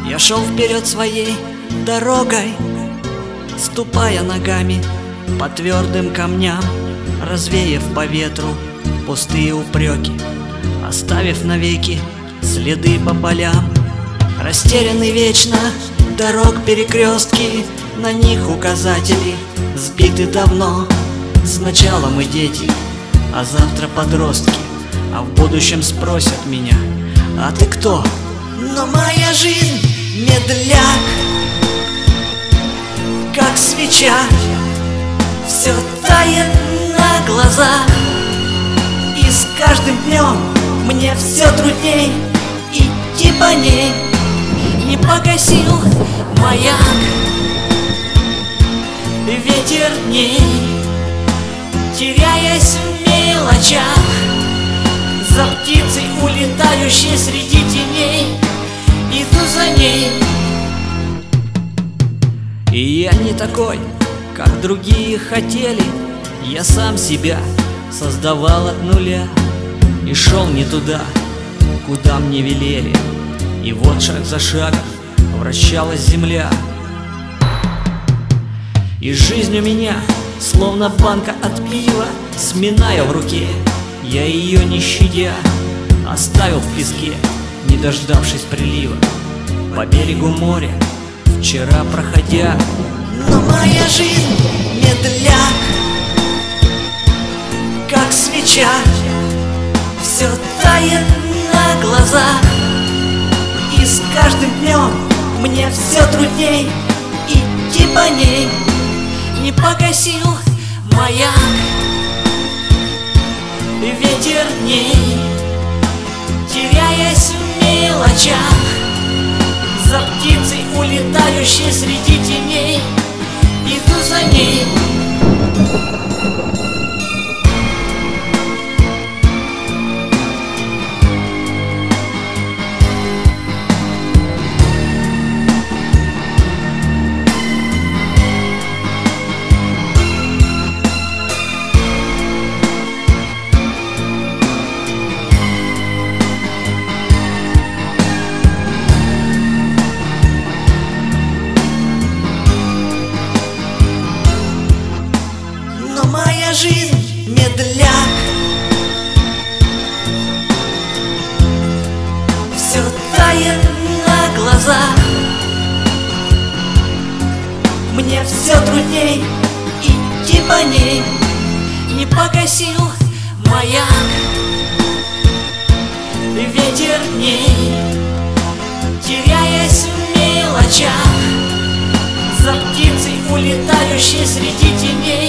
Я шел вперед своей дорогой, ступая ногами по твердым камням, развеяв по ветру пустые упреки, оставив навеки следы по полям. Растерянный вечно дорог перекрестки, на них указатели сбиты давно. Сначала мы дети, а завтра подростки, а в будущем спросят меня: а ты кто? Но моя жизнь медляк, как свеча, все тает на глазах. И с каждым днем мне все трудней идти по ней. Не погасил маяк ветер дней, теряясь в мелочах, за птицей, улетающей среди теней, иду за ней. И я не такой, как другие хотели. Я сам себя создавал от нуля и шел не туда, куда мне велели. И вот шаг за шагом вращалась земля. И жизнь у меня словно банка от пива, сминая в руке, я ее не щадя оставил в песке, не дождавшись прилива, по берегу моря вчера проходя. Но моя жизнь медляк, как свеча, все тает на глазах. И с каждым днем мне все трудней идти по ней. Не погасил маяк ветер дней, теряясь в мелочах, за птицей, улетающей среди теней, иду за ней. Моя жизнь медляк, все тает на глазах. Мне все трудней идти по ней. Не погасил маяк ветер дней, теряясь в мелочах, за птицей, улетающей среди теней,